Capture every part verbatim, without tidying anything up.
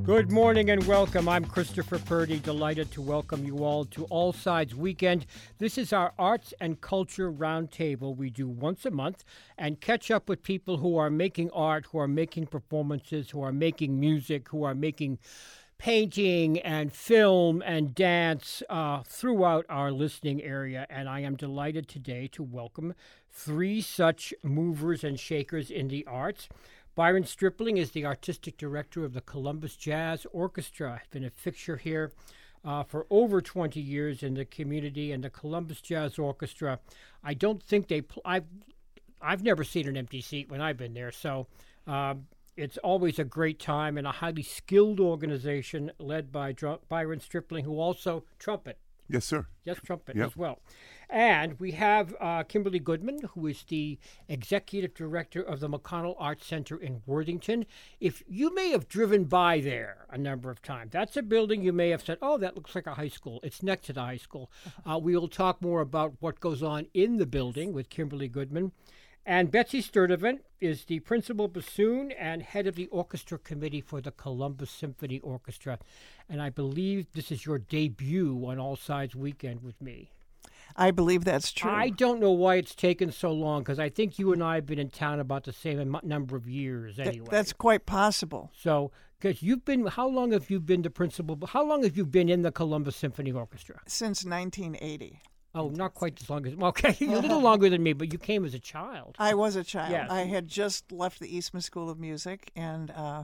Good morning and welcome. I'm Christopher Purdy, delighted to welcome you all to All Sides Weekend. This is our Arts and Culture Roundtable we do once a month and catch up with people who are making art, who are making performances, who are making music, who are making painting and film and dance uh, throughout our listening area. And I am delighted today to welcome three such movers and shakers in the arts. Byron Stripling is the artistic director of the Columbus Jazz Orchestra. I've been a fixture here uh, for over twenty years in the community, and the Columbus Jazz Orchestra, I don't think they, pl- I've, I've never seen an empty seat when I've been there, so um, it's always a great time and a highly skilled organization led by Dr- Byron Stripling, who also trumpet. Yes, sir. Yes, trumpet yep. as well. And we have uh, Kimberly Goodman, who is the executive director of the McConnell Arts Center in Worthington. If you may have driven by there a number of times, that's a building you may have said, oh, that looks like a high school. It's next to the high school. Uh, we will talk more about what goes on in the building with Kimberly Goodman. And Betsy Sturdivant is the principal bassoon and head of the orchestra committee for the Columbus Symphony Orchestra. And I believe this is your debut on All Sides Weekend with me. I believe that's true. I don't know why it's taken so long, because I think you and I have been in town about the same am- number of years anyway. Th- that's quite possible. So, because you've been, how long have you been the principal, how long have you been in the Columbus Symphony Orchestra? Since nineteen eighty. Oh, not quite as long as, okay, a little longer than me, but you came as a child. I was a child. Yes. I had just left the Eastman School of Music, and uh,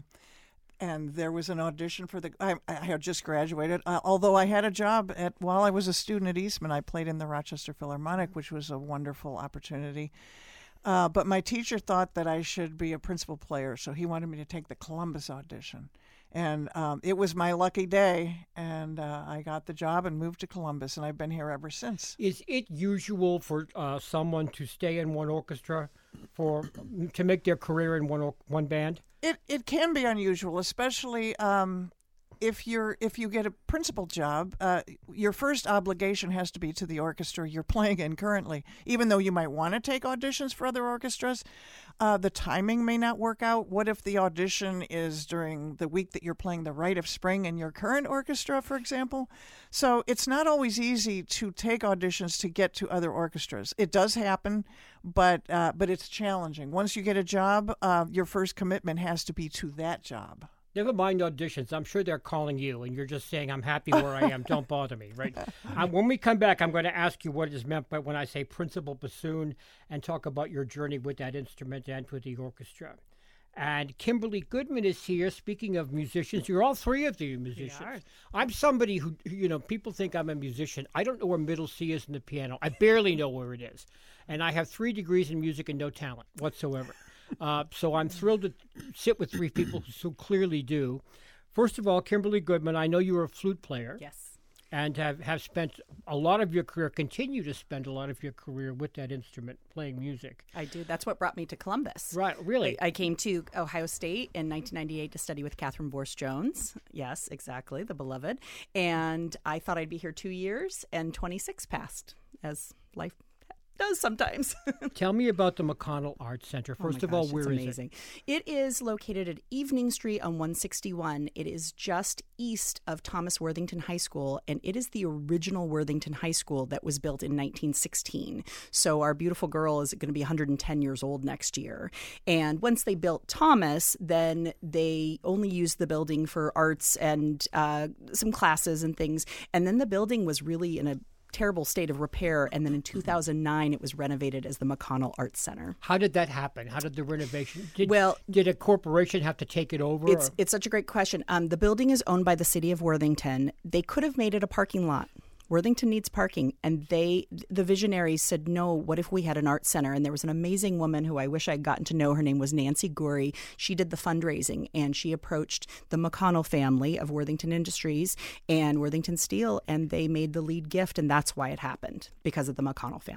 and there was an audition for the, I, I had just graduated. Uh, although I had a job at, while I was a student at Eastman, I played in the Rochester Philharmonic, which was a wonderful opportunity. Uh, but my teacher thought that I should be a principal player, so he wanted me to take the Columbus audition. And um, it was my lucky day, and uh, I got the job and moved to Columbus, and I've been here ever since. Is it usual for uh, someone to stay in one orchestra for to make their career in one or, one band? It it can be unusual, especially um, if you're if you get a principal job. Uh, your first obligation has to be to the orchestra you're playing in currently. Even though you might want to take auditions for other orchestras, uh, the timing may not work out. What if the audition is during the week that you're playing the Rite of Spring in your current orchestra, for example? So it's not always easy to take auditions to get to other orchestras. It does happen, but uh, but it's challenging. Once you get a job, uh, your first commitment has to be to that job. Never mind auditions. I'm sure they're calling you, and you're just saying, I'm happy where I am. Don't bother me, right? uh, when we come back, I'm going to ask you what is meant by when I say principal bassoon and talk about your journey with that instrument and with the orchestra. And Kimberly Goodman is here. Speaking of musicians, you're all three of you musicians. I'm somebody who, you know, people think I'm a musician. I don't know where middle C is in the piano. I barely know where it is. And I have three degrees in music and no talent whatsoever. Uh, so I'm thrilled to sit with three people who clearly do. First of all, Kimberly Goodman, I know you're a flute player. Yes. And have, have spent a lot of your career, continue to spend a lot of your career with that instrument, playing music. I do. That's what brought me to Columbus. Right, really? I, I came to Ohio State in nineteen ninety-eight to study with Catherine Vorse-Jones. Yes, exactly, the beloved. And I thought I'd be here two years, and twenty-six passed, as life does sometimes. Tell me about the McConnell Arts Center. First oh of gosh, all, where it's is amazing. it? It is located at Evening Street on one sixty-one. It is just east of Thomas Worthington High School, and it is the original Worthington High School that was built in nineteen sixteen. So our beautiful girl is going to be one hundred ten years old next year. And once they built Thomas, then they only used the building for arts and uh, some classes and things. And then the building was really in a terrible state of repair, and then in two thousand nine it was renovated as the McConnell Arts Center. How did that happen? How did the renovation? Did, well, did a corporation have to take it over? It's or? it's such a great question. Um, the building is owned by the city of Worthington. They could have made it a parking lot. Worthington needs parking, and they, the visionaries said, no, what if we had an art center? And there was an amazing woman who I wish I'd gotten to know. Her name was Nancy Gorey. She did the fundraising, and she approached the McConnell family of Worthington Industries and Worthington Steel, and they made the lead gift, and that's why it happened, because of the McConnell family.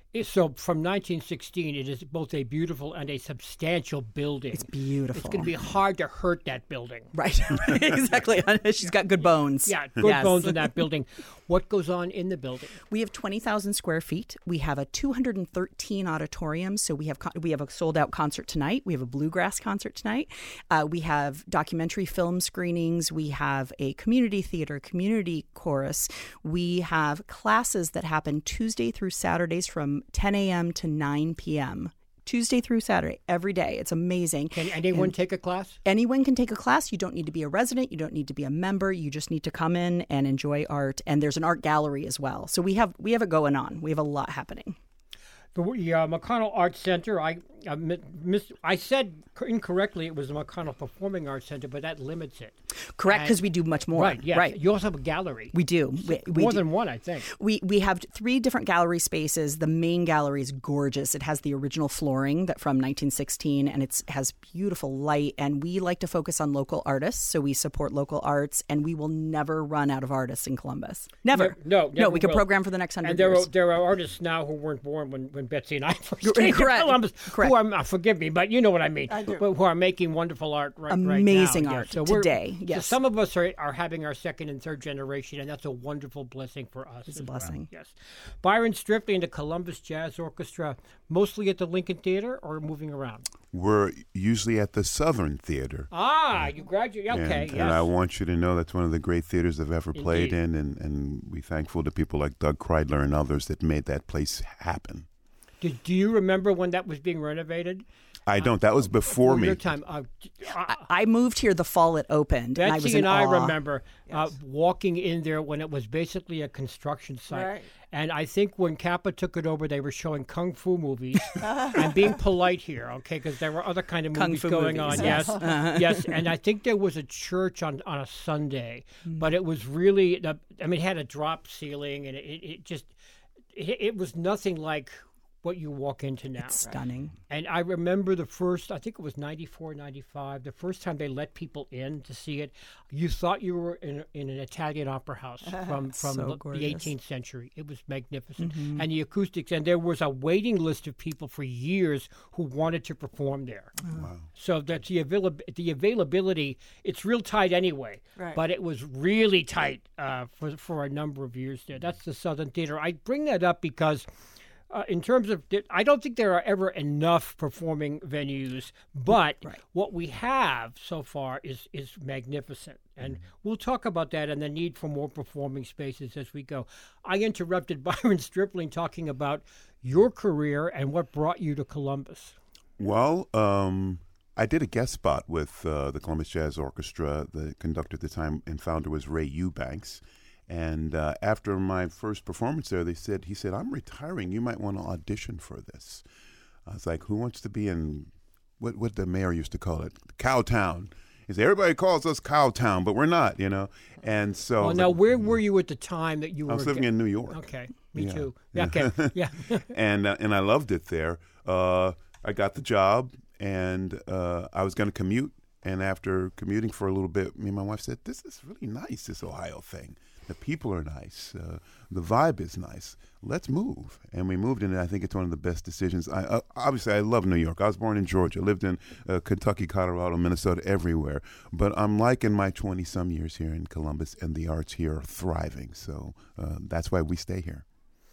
It- So from nineteen sixteen, it is both a beautiful and a substantial building. It's beautiful. It's going to be hard to hurt that building. Right, exactly. She's got good bones. Yeah, good Yes. bones in that building. What goes on in the building? We have twenty thousand square feet. We have a two hundred thirteen auditorium. So we have con- we have a sold out concert tonight. We have a bluegrass concert tonight. Uh, we have documentary film screenings. We have a community theater, community chorus. We have classes that happen Tuesday through Saturdays from ten a.m. to nine p.m. Tuesday through Saturday, every day. It's amazing. Can anyone And take a class? anyone can take a class. You don't need to be a resident. You don't need to be a member. You just need to come in and enjoy art. And there's an art gallery as well. So we have we have it going on. We have a lot happening. The uh, McConnell Arts Center, I uh, mi- mis- I said incorrectly it was the McConnell Performing Arts Center, but that limits it. Correct, And- because we do much more. Right, yes. Right. You also have a gallery. We do. We, we More do. than one, I think. We we have three different gallery spaces. The main gallery is gorgeous. It has the original flooring that from nineteen sixteen, and it has beautiful light. And we like to focus on local artists, so we support local arts. And we will never run out of artists in Columbus. Never. No, no, no. never We can will. program for the next hundred And there years. are there are artists now who weren't born when, when Betsy and I first came to Correct. Columbus. Correct. Who are, uh, forgive me, but you know what I mean. I do. But who are making wonderful art right, Amazing right now. art Yeah, we're- today, so yes. some of us are, are having our second and third generation, and that's a wonderful blessing for us. It's a as well. blessing. Yes. Byron Stripley and the Columbus Jazz Orchestra, mostly at the Lincoln Theater or moving around? We're usually at the Southern Theater. Ah, you graduated. Okay, and, yes. and I want you to know that's one of the great theaters I've ever played Indeed. in, and, and we're thankful to people like Doug Kreidler and others that made that place happen. do, do you remember when that was being renovated? I don't. That was before Your me. time. Uh, uh, I moved here the fall it opened, and I was Betsy in and I awe. remember uh, walking in there when it was basically a construction site. Right. And I think when Kappa took it over, they were showing kung fu movies. I'm being polite here, okay, because there were other kind of Kung movies fu going movies, on. yes. Yes, yes. And I think there was a church on, on a Sunday, but it was really, I mean, it had a drop ceiling, and it, it just, it, it was nothing like what you walk into now. It's stunning. And I remember the first, I think it was ninety-four, ninety-five, the first time they let people in to see it, you thought you were in, in an Italian opera house from, from So the, the gorgeous. eighteenth century. It was magnificent. And the acoustics, and there was a waiting list of people for years who wanted to perform there. Wow. So that the, avail- the availability, it's real tight anyway, Right. but it was really tight uh, for, for a number of years there. That's the Southern Theater. I bring that up because Uh, in terms of, I don't think there are ever enough performing venues, but Right. what we have so far is is magnificent, and we'll talk about that and the need for more performing spaces as we go. I interrupted Byron Stripling talking about your career and what brought you to Columbus. Well, um, I did a guest spot with uh, the Columbus Jazz Orchestra. The conductor at the time and founder was Ray Eubanks. And uh, after my first performance there, they said, he said, "I'm retiring. You might want to audition for this." I was like, "Who wants to be in what what the mayor used to call it, Cowtown?" He said, "Everybody calls us Cowtown, but we're not, you know." And so, I Well, was now, like, where were you at the time that you were? I was living in New York. Okay, me Yeah. too. Yeah, okay, yeah. and uh, and I loved it there. Uh, I got the job, and uh, I was going to commute. And after commuting for a little bit, me and my wife said, "This is really nice, this Ohio thing. The people are nice. Uh, the vibe is nice. Let's move." And we moved, and I think it's one of the best decisions. I uh, obviously I love New York. I was born in Georgia, lived in uh, Kentucky, Colorado, Minnesota, everywhere. But I'm liking my twenty some years here in Columbus, and the arts here are thriving. So uh, that's why we stay here.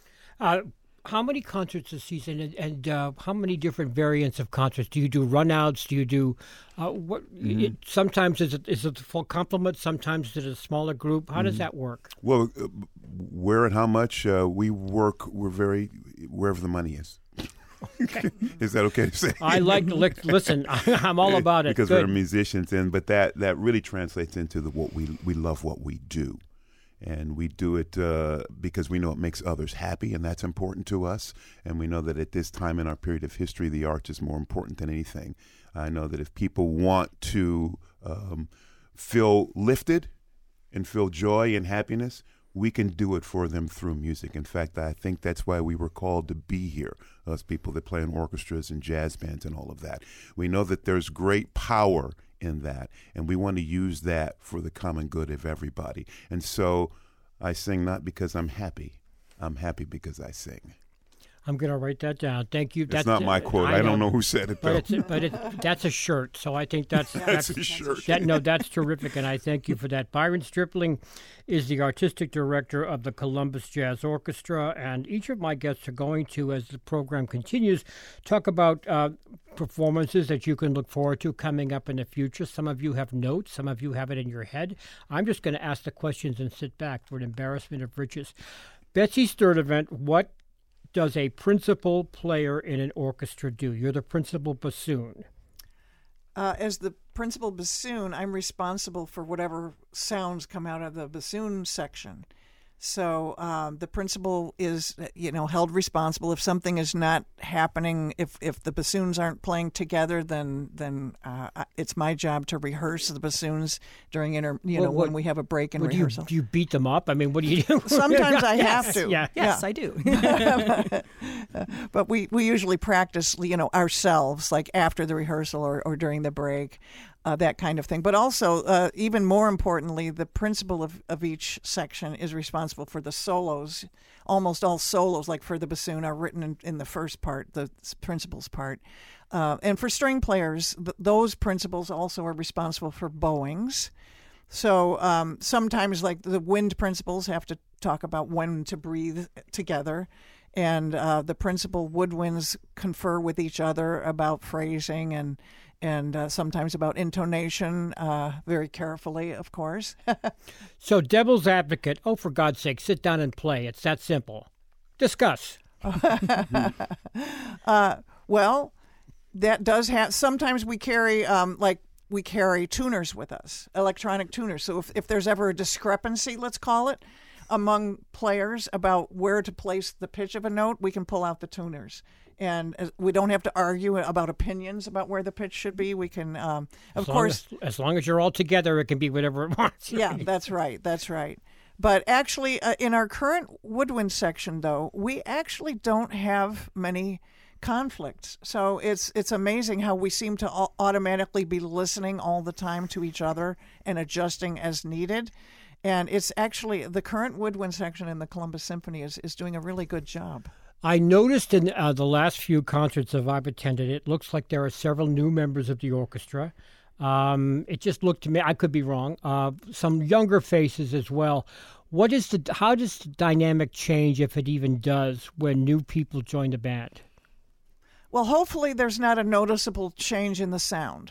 Uh, how many concerts a season, and, and uh, how many different variants of concerts? Do you do runouts? Do you do uh, what? Mm-hmm. It, sometimes is it is it a full complement? Sometimes is it a smaller group? How does that work? Well, uh, where and how much uh, we work, we're very wherever the money is. Okay. Is that okay to say? I like to li- listen. I'm all about it. Because Good. we're musicians, and but that that really translates into the what we we love what we do. And we do it uh, because we know it makes others happy, and that's important to us. And we know that at this time in our period of history, the arts is more important than anything. I know that if people want to um, feel lifted and feel joy and happiness, we can do it for them through music. In fact, I think that's why we were called to be here, us people that play in orchestras and jazz bands and all of that. We know that there's great power in that, and we want to use that for the common good of everybody. And so I sing not because I'm happy. I'm happy because I sing. I'm going to write that down. Thank you. It's that's not my quote. I, I don't know who said it, though. But, it's, but it, that's a shirt, so I think that's... that's, that's a shirt. That, no, that's terrific, and I thank you for that. Byron Stripling is the artistic director of the Columbus Jazz Orchestra, and each of my guests are going to, as the program continues, talk about uh, performances that you can look forward to coming up in the future. Some of you have notes. Some of you have it in your head. I'm just going to ask the questions and sit back for an embarrassment of riches. Betsy Sturdivant, what does a principal player in an orchestra do? You're the principal bassoon. Uh, as the principal bassoon, I'm responsible for whatever sounds come out of the bassoon section. So um, the principal is, you know, held responsible if something is not happening. If if the bassoons aren't playing together, then then uh, it's my job to rehearse the bassoons during inter. You well, know, what, when we have a break in well, rehearsal. Do you, do you beat them up? I mean, what do you do? Sometimes I yes, have to. Yeah. Yes, yeah. I do. But we, we usually practice, you know, ourselves, like after the rehearsal or, or during the break. Uh, that kind of thing. But also, uh, even more importantly, the principal of, of each section is responsible for the solos. Almost all solos, like for the bassoon, are written in, in the first part, the principal's part. Uh, and for string players, th- those principals also are responsible for bowings. So um, sometimes, like the wind principals have to talk about when to breathe together. And uh, the principal woodwinds confer with each other about phrasing and and uh, sometimes about intonation, uh, very carefully, of course. So, devil's advocate, oh, for God's sake, sit down and play. It's that simple. Discuss. uh, well, that does have, sometimes we carry, um, like, we carry tuners with us, electronic tuners. So if, if there's ever a discrepancy, let's call it, among players about where to place the pitch of a note, we can pull out the tuners. And we don't have to argue about opinions about where the pitch should be. We can, um, of as course... As, as long as you're all together, it can be whatever it wants. Yeah, that's right. That's right. But actually, uh, in our current woodwind section, though, we actually don't have many conflicts. So it's it's amazing how we seem to automatically be listening all the time to each other and adjusting as needed. And it's actually, the current woodwind section in the Columbus Symphony is, is doing a really good job. I noticed in uh, the last few concerts that I've attended, it looks like there are several new members of the orchestra. Um, it just looked to me, I could be wrong, uh, some younger faces as well. What is the? How does the dynamic change, if it even does, when new people join the band? Well, hopefully there's not a noticeable change in the sound.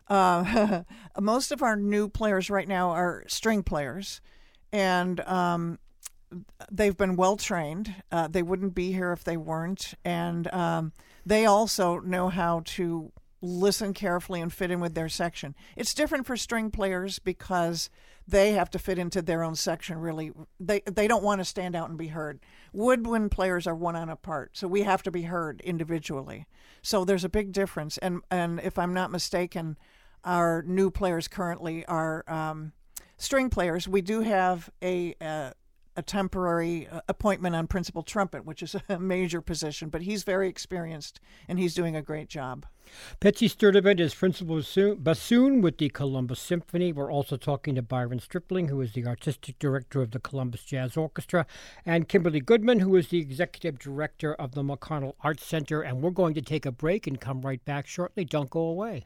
Uh, most of our new players right now are string players, and um, they've been well trained. Uh, they wouldn't be here if they weren't, and um, they also know how to listen carefully and fit in with their section. It's different for string players because they have to fit into their own section. Really, they they don't want to stand out and be heard. Woodwind players are one on apart, so we have to be heard individually. So there's a big difference. And and if I'm not mistaken, our new players currently are um, string players. We do have a uh, a temporary appointment on principal trumpet, which is a major position, but he's very experienced and he's doing a great job. Betsy Sturdivant is principal bassoon with the Columbus Symphony. We're also talking to Byron Stripling, who is the artistic director of the Columbus Jazz Orchestra, and Kimberly Goodman, who is the executive director of the McConnell Arts Center. And we're going to take a break and come right back shortly. Don't go away.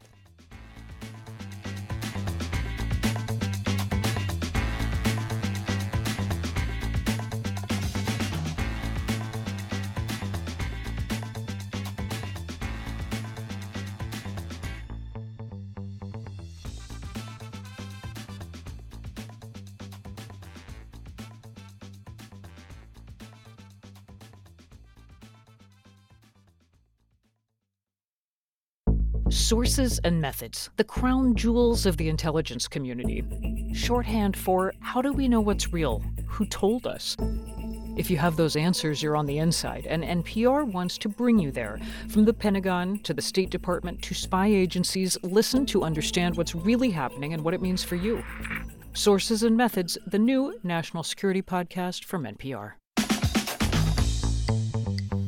Sources and methods, the crown jewels of the intelligence community. Shorthand for how do we know what's real? Who told us? If you have those answers, you're on the inside, and N P R wants to bring you there. From the Pentagon to the State Department to spy agencies, listen to understand what's really happening and what it means for you. Sources and Methods, the new national security podcast from N P R.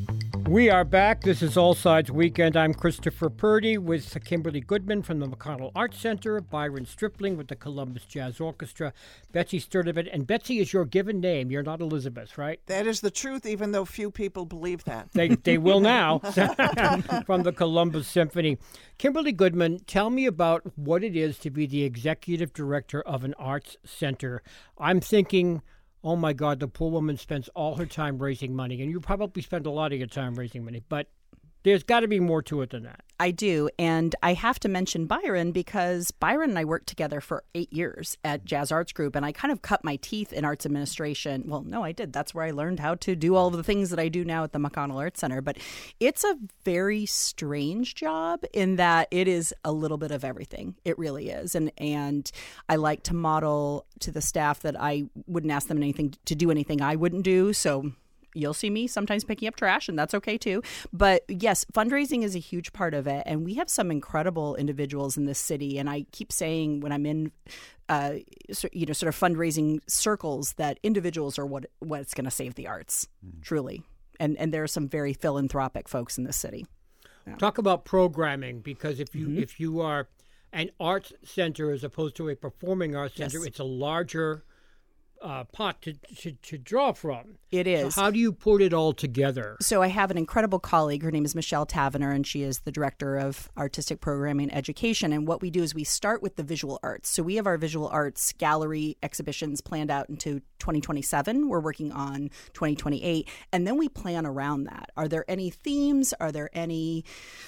We are back. This is All Sides Weekend. I'm Christopher Purdy with Kimberly Goodman from the McConnell Arts Center, Byron Stripling with the Columbus Jazz Orchestra, Betsy Sturdivant. And Betsy is your given name. You're not Elizabeth, right? That is the truth, even though few people believe that. They, they will now from the Columbus Symphony. Kimberly Goodman, tell me about what it is to be the executive director of an arts center. I'm thinking, oh, my God, the poor woman spends all her time raising money. And you probably spend a lot of your time raising money. But there's got to be more to it than that. I do. And I have to mention Byron because Byron and I worked together for eight years at Jazz Arts Group. And I kind of cut my teeth in arts administration. Well, no, I did. That's where I learned how to do all of the things that I do now at the McConnell Arts Center. But it's a very strange job in that it is a little bit of everything. It really is. And and I like to model to the staff that I wouldn't ask them anything to do anything I wouldn't do. So you'll see me sometimes picking up trash, and that's okay too. But yes, fundraising is a huge part of it. And we have some incredible individuals in this city. And I keep saying when I'm in, uh, so, you know, sort of fundraising circles that individuals are what what's going to save the arts, mm. truly. And and there are some very philanthropic folks in this city. Yeah. Talk about programming, because if you mm-hmm. if you are an arts center as opposed to a performing arts center, yes. it's a larger Uh, pot to, to to draw from. It is. So how do you put it all together? So I have an incredible colleague. Her name is Michelle Tavener, and she is the director of artistic programming and education. And what we do is we start with the visual arts. So we have our visual arts gallery exhibitions planned out into twenty twenty-seven. We're working on twenty twenty-eight. And then we plan around that. Are there any themes? Are there any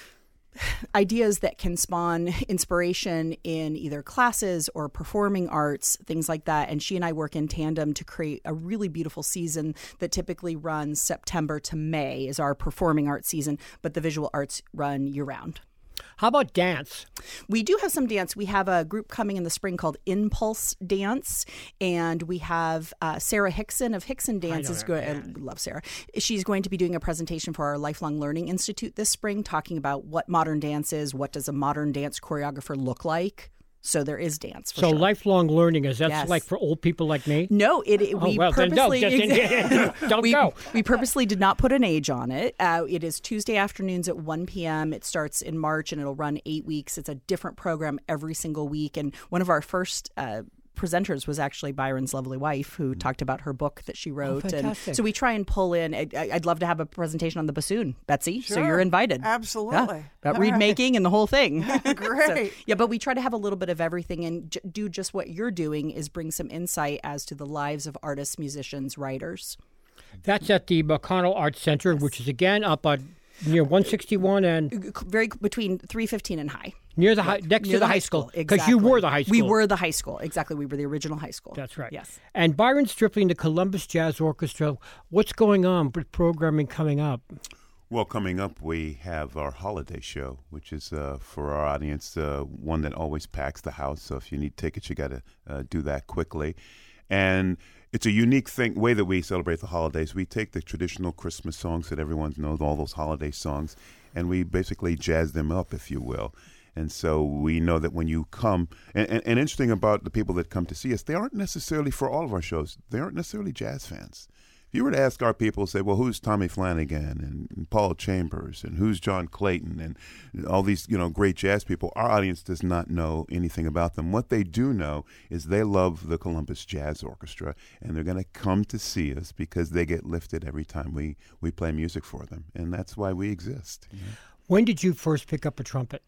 ideas that can spawn inspiration in either classes or performing arts, things like that? And she and I work in tandem to create a really beautiful season that typically runs September to May is our performing arts season, but the visual arts run year-round. How about dance? We do have some dance. We have a group coming in the spring called Impulse Dance, and we have uh, Sarah Hickson of Hickson Dance. I is going. I love Sarah. She's going to be doing a presentation for our Lifelong Learning Institute this spring, talking about what modern dance is. What does a modern dance choreographer look like? So there is dance for so sure. lifelong learning, is that Yes. like for old people like me? No, it, it Oh, we well, then purposely don't, just, don't we, go. we purposely did not put an age on it. Uh, it is Tuesday afternoons at one p.m. It starts in March and it'll run eight weeks. It's a different program every single week. And one of our first uh, presenters was actually Byron's lovely wife, who mm-hmm. talked about her book that she wrote. Oh, and so we try and pull in. I, I'd love to have a presentation on the bassoon, Betsy. Sure. So you're invited. Absolutely. Yeah, about reed making and the whole thing. Great. So, yeah, but we try to have a little bit of everything and j- do just what you're doing is bring some insight as to the lives of artists, musicians, writers. That's at the McConnell Arts Center, yes. which is again up on near one sixty-one and very between three fifteen and High. Near the high, next Near to the, the high school, because exactly. you were the high school. We were the high school, exactly. We were the original high school. That's right. Yes. And Byron Stripling, the Columbus Jazz Orchestra. What's going on with programming coming up? Well, coming up, we have our holiday show, which is uh, for our audience, uh, one that always packs the house. So if you need tickets, you got to uh, do that quickly. And it's a unique thing, way that we celebrate the holidays. We take the traditional Christmas songs that everyone knows, all those holiday songs, and we basically jazz them up, if you will. And so we know that when you come, and, and, and interesting about the people that come to see us, they aren't necessarily, for all of our shows, they aren't necessarily jazz fans. If you were to ask our people, say, well, who's Tommy Flanagan and, and Paul Chambers and who's John Clayton and all these, you know, great jazz people, our audience does not know anything about them. What they do know is they love the Columbus Jazz Orchestra, and they're going to come to see us because they get lifted every time we, we play music for them, and that's why we exist. You know? When did you first pick up a trumpet?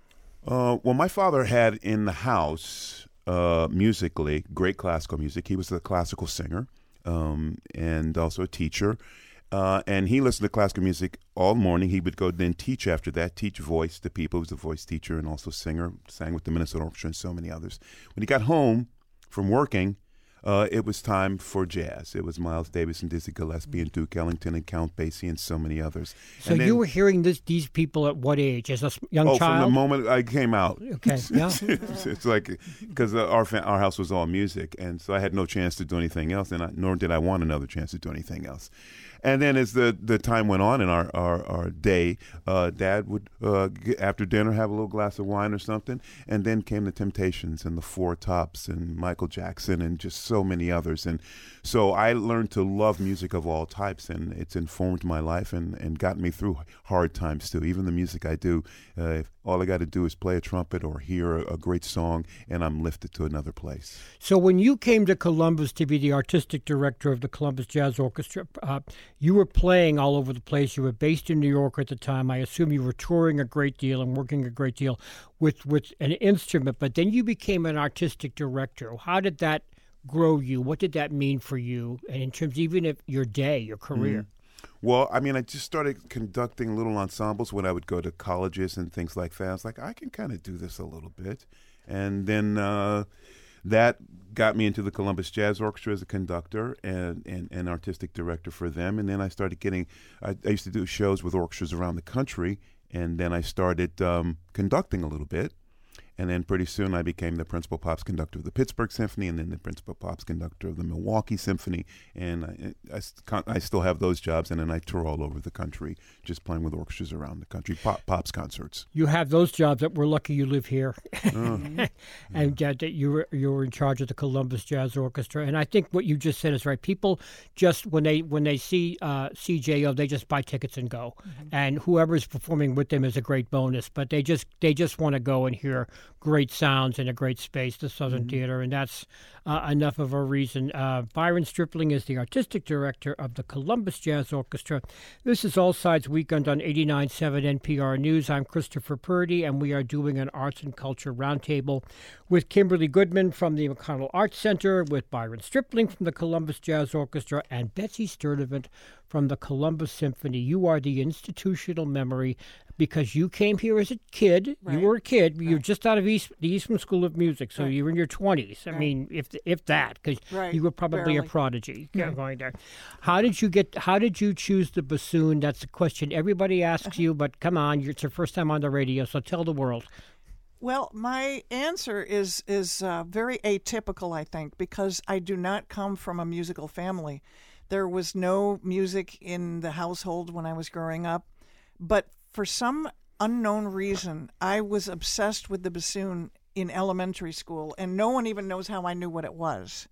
Uh, well, my father had in the house, uh, musically, great classical music. He was a classical singer. Um, and also a teacher. Uh, and he listened to classical music all morning. He would go then teach after that, teach voice to people. He was a voice teacher and also singer, sang with the Minnesota Orchestra and so many others. When he got home from working, uh, it was time for jazz. It was Miles Davis and Dizzy Gillespie and Duke Ellington and Count Basie and so many others. So and then, you were hearing this, these people at what age? As a young oh, child? Oh, from the moment I came out. Okay, yeah. it's, it's like, because uh, our, fa- our house was all music, and so I had no chance to do anything else, and I, nor did I want another chance to do anything else. And then as the, the time went on in our, our, our day, uh, Dad would, uh, get, after dinner, have a little glass of wine or something. And then came the Temptations and the Four Tops and Michael Jackson and just so many others. And so I learned to love music of all types, and it's informed my life and, and gotten me through hard times too. Even the music I do, uh, all I got to do is play a trumpet or hear a, a great song, and I'm lifted to another place. So when you came to Columbus to be the artistic director of the Columbus Jazz Orchestra, uh, you were playing all over the place. You were based in New York at the time. I assume you were touring a great deal and working a great deal with, with an instrument, but then you became an artistic director. How did that grow you? What did that mean for you, and in terms even of your day, your career? Mm-hmm. Well, I mean, I just started conducting little ensembles when I would go to colleges and things like that. I was like, I can kind of do this a little bit. And then uh, that got me into the Columbus Jazz Orchestra as a conductor and, and, and artistic director for them. And then I started getting, I, I used to do shows with orchestras around the country. And then I started um, conducting a little bit. And then pretty soon I became the principal pops conductor of the Pittsburgh Symphony and then the principal pops conductor of the Milwaukee Symphony. And I, I, I still have those jobs, and then I tour all over the country just playing with orchestras around the country, pop, pops concerts. You have those jobs that we're lucky you live here. Oh. And uh, that you were, you were in charge of the Columbus Jazz Orchestra. And I think what you just said is right. People just, when they when they see uh, C J O, they just buy tickets and go. Mm-hmm. And whoever's performing with them is a great bonus. But they just they just want to go and hear great sounds in a great space, the Southern mm-hmm. Theater, and that's uh, enough of a reason. Uh, Byron Stripling is the artistic director of the Columbus Jazz Orchestra. This is All Sides Weekend on eighty-nine point seven N P R News. I'm Christopher Purdy, and we are doing an arts and culture roundtable with Kimberly Goodman from the McConnell Arts Center, with Byron Stripling from the Columbus Jazz Orchestra, and Betsy Sturdivant from the Columbus Symphony. You are the institutional memory because you came here as a kid. Right. You were a kid. Right. You're just out of East, the Eastman School of Music, so right. you were in your twenties. I right. mean, if if that, because right. you were probably Barely. a prodigy yeah. going there. How did you get? How did you choose the bassoon? That's a question everybody asks you, but come on, it's your first time on the radio, so tell the world. Well, my answer is is uh, very atypical, I think, because I do not come from a musical family. There was no music in the household when I was growing up, but for some unknown reason, I was obsessed with the bassoon in elementary school, and no one even knows how I knew what it was.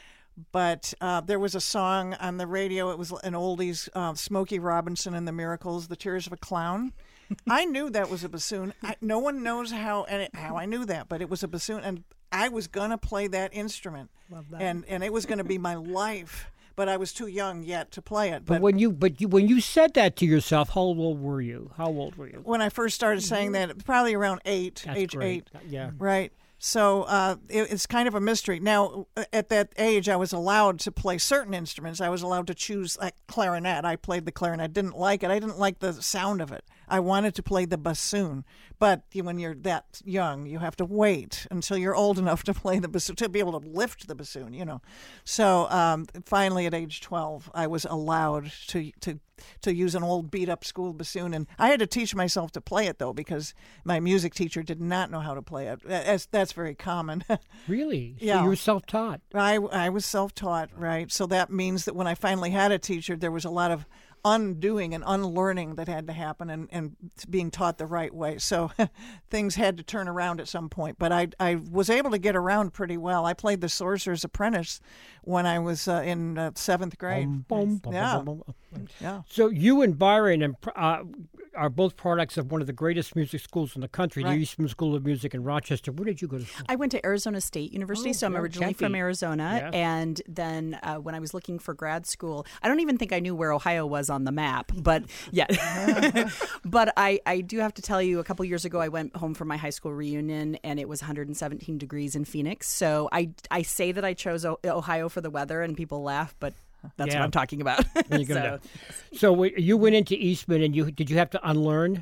But uh, there was a song on the radio, it was an oldies, uh, Smokey Robinson and the Miracles, The Tears of a Clown. I knew that was a bassoon. I, no one knows how and it, how I knew that, but it was a bassoon, and I was going to play that instrument. Love that. And, and it was going to be my life. But I was too young yet to play it. But, but when you but you, when you said that to yourself, how old were you? How old were you? When I first started saying that, probably around eight, That's age great. eight. Yeah. Right. So uh, it, it's kind of a mystery. Now, at that age, I was allowed to play certain instruments. I was allowed to choose like clarinet. I played the clarinet. Didn't like it. I didn't like the sound of it. I wanted to play the bassoon. But when you're that young, you have to wait until you're old enough to play the bassoon, to be able to lift the bassoon, you know. So um, finally, at age twelve, I was allowed to to to use an old beat-up school bassoon. And I had to teach myself to play it, though, because my music teacher did not know how to play it. That's, that's very common. Really? Yeah. So you were self-taught? I, I was self-taught, right? So that means that when I finally had a teacher, there was a lot of undoing and unlearning that had to happen and, and being taught the right way. So things had to turn around at some point. But I I was able to get around pretty well. I played the Sorcerer's Apprentice when I was uh, in uh, seventh grade. Boom, boom, yeah. boom, boom, boom. Yeah. So you and Byron uh, are both products of one of the greatest music schools in the country, right. the Eastman School of Music in Rochester. Where did you go to school? I went to Arizona State University, Oh, so I'm yeah, originally Tempe. from Arizona. Yes. And then uh, when I was looking for grad school, I don't even think I knew where Ohio was on the map, but yeah. But I, I do have to tell you, a couple years ago, I went home for my high school reunion, and it was one hundred seventeen degrees in Phoenix. So I, I say that I chose o- Ohio for the weather, and people laugh, but that's Yeah. what I'm talking about. There you go. So- So w- you went into Eastman, and you did you have to unlearn?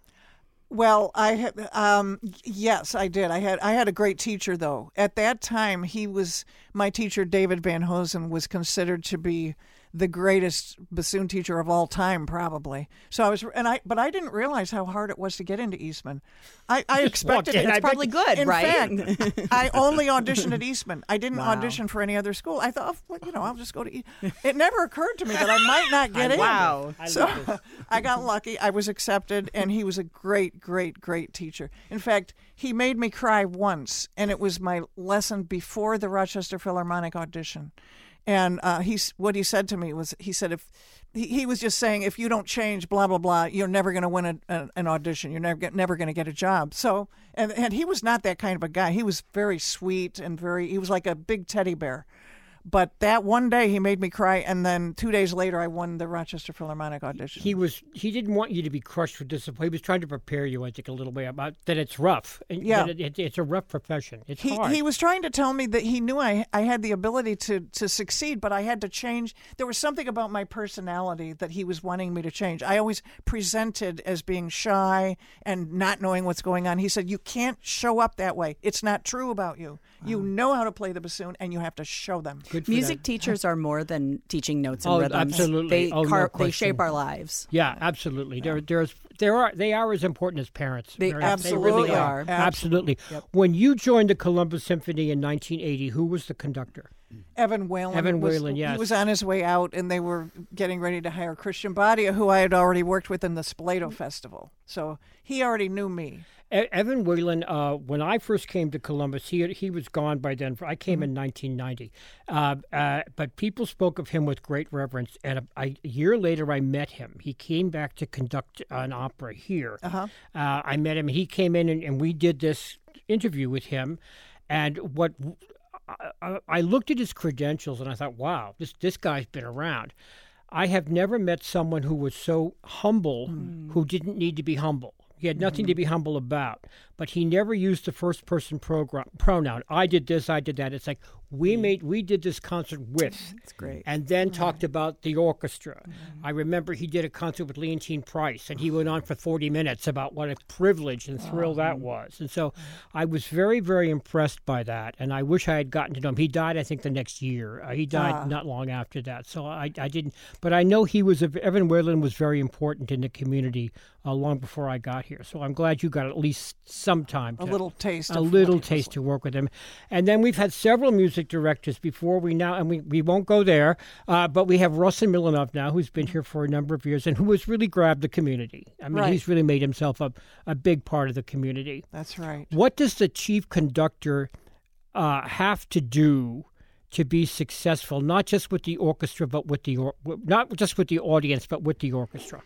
Well, I had um, yes, I did. I had I had a great teacher though. At that time, he was my teacher. David Van Hosen was considered to be the greatest bassoon teacher of all time, probably. So I was, and I, but I didn't realize how hard it was to get into Eastman. I, I expected in. it. I It's probably good, In right? fact, I only auditioned at Eastman. I didn't Wow. audition for any other school. I thought, oh, well, you know, I'll just go to. E-. It never occurred to me that I might not get in. Wow. I So love this. I got lucky. I was accepted, and he was a great, great, great teacher. In fact, he made me cry once, and it was my lesson before the Rochester Philharmonic audition. And uh, he's what he said to me was, he said, if he, he was just saying, if you don't change, blah blah blah, you're never going to win a, a, an audition. You're never get, never going to get a job. So, and and he was not that kind of a guy. He was very sweet and very. He was like a big teddy bear. But that one day he made me cry, and then two days later I won the Rochester Philharmonic audition. He was he didn't want you to be crushed with discipline. He was trying to prepare you, I think, a little bit about that it's rough. And Yeah. that it, it, it's a rough profession. It's He hard. he was trying to tell me that he knew I I had the ability to to succeed, but I had to change. There was something about my personality that he was wanting me to change. I always presented as being shy and not knowing what's going on. He said, "You can't show up that way. It's not true about you. You know how to play the bassoon, and you have to show them." Good for Music them. teachers are more than teaching notes and Oh, rhythms. absolutely. They, Oh, no car- they question. shape our lives. Yeah, absolutely. There, there's, there are, they are as important as parents. They Very- absolutely really are. are. Absolutely. When you joined the Columbus Symphony in nineteen eighty, who was the conductor? Evan Whalen. Evan was, Whalen, yes. He was on his way out, and they were getting ready to hire Christian Badia, who I had already worked with in the Spoleto Festival. So he already knew me. E- Evan Whalen, uh, when I first came to Columbus, he had, he was gone by then. I came in nineteen ninety, uh, uh, but people spoke of him with great reverence. And a, a year later, I met him. He came back to conduct an opera here. Uh-huh. Uh, I met him. He came in, and, and we did this interview with him. And what I, I, I looked at his credentials, and I thought, wow, this this guy's been around. I have never met someone who was so humble, who didn't need to be humble. He had nothing to be humble about, but he never used the first person program, pronoun. I did this, I did that. It's like we made, we did this concert with, That's great. and then talked about the orchestra. I remember he did a concert with Leontine Price, and he went on for forty minutes about what a privilege and thrill that was. And so I was very, very impressed by that, and I wish I had gotten to know him. He died, I think, the next year. Uh, he died Ah. not long after that, so I, I didn't. But I know he was, a, Evan Whalen was very important in the community uh, long before I got here. So I'm glad you got at least some time A to, little taste. a of little what he was taste to work with him. And then we've had several music directors before we now, and we, we won't go there, uh, but we have Rustin Milanov now, who's been here for a number of years and who has really grabbed the community. I mean, Right. he's really made himself a, a big part of the community. That's right. What does the chief conductor uh, have to do to be successful, not just with the orchestra, but with the, or- not just with the audience, but with the orchestra?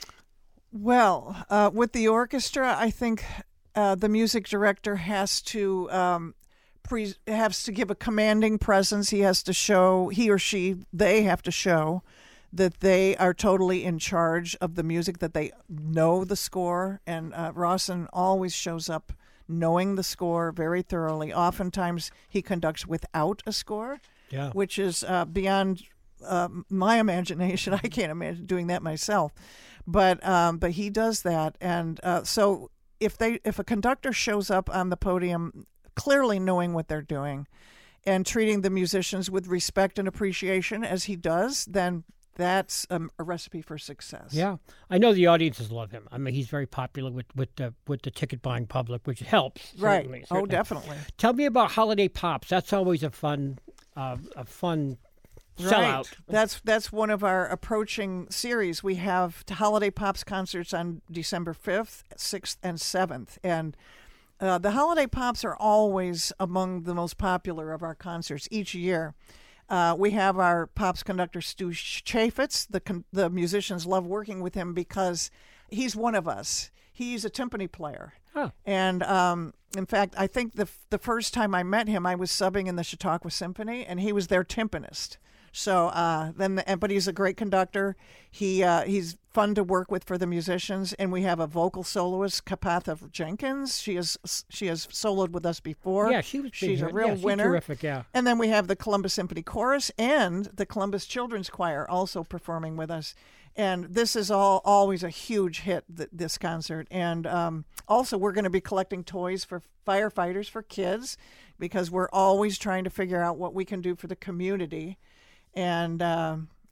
Well, uh, with the orchestra, I think uh, the music director has to um, pre- has to give a commanding presence. He has to show, he or she, they have to show that they are totally in charge of the music, that they know the score. And uh, Rawson always shows up knowing the score very thoroughly. Oftentimes, he conducts without a score, Yeah. which is uh, beyond uh, my imagination. I can't imagine doing that myself. But um, but he does that, and uh, so if they if a conductor shows up on the podium, clearly knowing what they're doing, and treating the musicians with respect and appreciation as he does, then that's um, a recipe for success. Yeah, I know the audiences love him. I mean, he's very popular with, with the with the ticket buying public, which helps. Right. Certainly, Oh, certainly. definitely. Tell me about Holiday Pops. That's always a fun, uh, a fun sellout. Right. That's that's one of our approaching series. We have Holiday Pops concerts on December fifth, sixth, and seventh, and uh, the Holiday Pops are always among the most popular of our concerts each year. Uh, we have our Pops conductor Stu Chaffetz. The con- the musicians love working with him because he's one of us. He's a timpani player. Oh. And um, in fact, I think the the first time I met him, I was subbing in the Chautauqua Symphony, and he was their timpanist. So uh, then, the, but he's a great conductor. He uh, he's fun to work with for the musicians, and we have a vocal soloist, Kapatha Jenkins. She has she has soloed with us before. Yeah, she was. She's a been real here. Yeah, she's winner. Terrific. Yeah. And then we have the Columbus Symphony Chorus and the Columbus Children's Choir also performing with us. And this is all always a huge hit, th- this concert. And um, also, we're going to be collecting toys for firefighters, for kids, because we're always trying to figure out what we can do for the community. And um,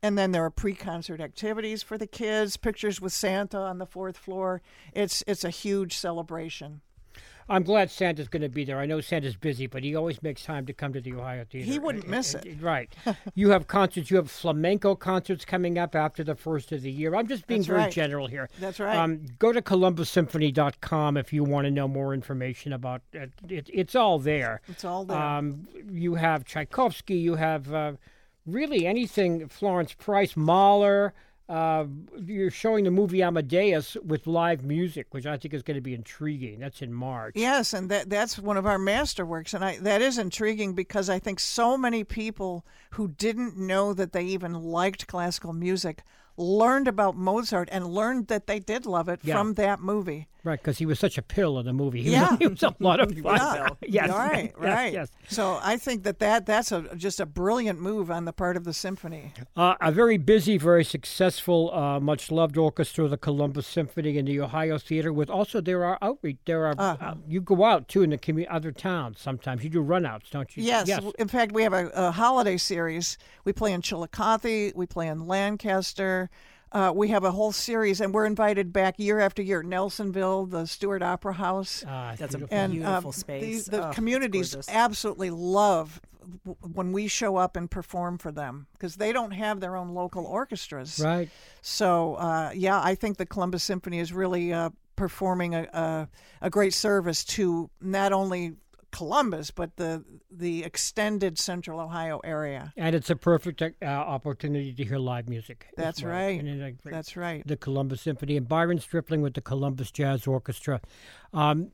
And then there are pre-concert activities for the kids, pictures with Santa on the fourth floor. It's it's a huge celebration. I'm glad Santa's going to be there. I know Santa's busy, but he always makes time to come to the Ohio Theater. He wouldn't miss it. Right. You have concerts. You have flamenco concerts coming up after the first of the year. I'm just being That's very right. general here. That's right. Um, go to columbus symphony dot com if you want to know more information about it. it it's all there. It's all there. Um, you have Tchaikovsky. You have uh, really anything, Florence Price, Mahler. Uh, you're showing the movie Amadeus with live music, which I think is going to be intriguing. That's in March. Yes, and that that's one of our masterworks, and I that is intriguing because I think so many people who didn't know that they even liked classical music learned about Mozart and learned that they did love it Yeah. from that movie. Right, because he was such a pill in the movie. He, Yeah. was, he was a lot of fun. Yeah. yes, right, yes, right. yes. So I think that, that that's a just a brilliant move on the part of the symphony. Uh, a very busy, very successful, uh, much loved orchestra, the Columbus Symphony and the Ohio Theater. With also there are outreach. There are Uh, uh, you go out too in the commu- other towns sometimes. You do runouts, don't you? Yes. Yes. In fact, we have a, a holiday series. We play in Chillicothe. We play in Lancaster. Uh, we have a whole series, and we're invited back year after year. Nelsonville, the Stewart Opera House. Ah, That's a beautiful. and beautiful uh, space. The, the Oh, communities gorgeous. absolutely love w- when we show up and perform for them because they don't have their own local orchestras. Right. So, uh, yeah, I think the Columbus Symphony is really uh, performing a, a, a great service to not only Columbus, but the the extended Central Ohio area. And it's a perfect uh, opportunity to hear live music. as That's well. right. And it, uh, great- That's right. the Columbus Symphony and Byron Stripling with the Columbus Jazz Orchestra. Um,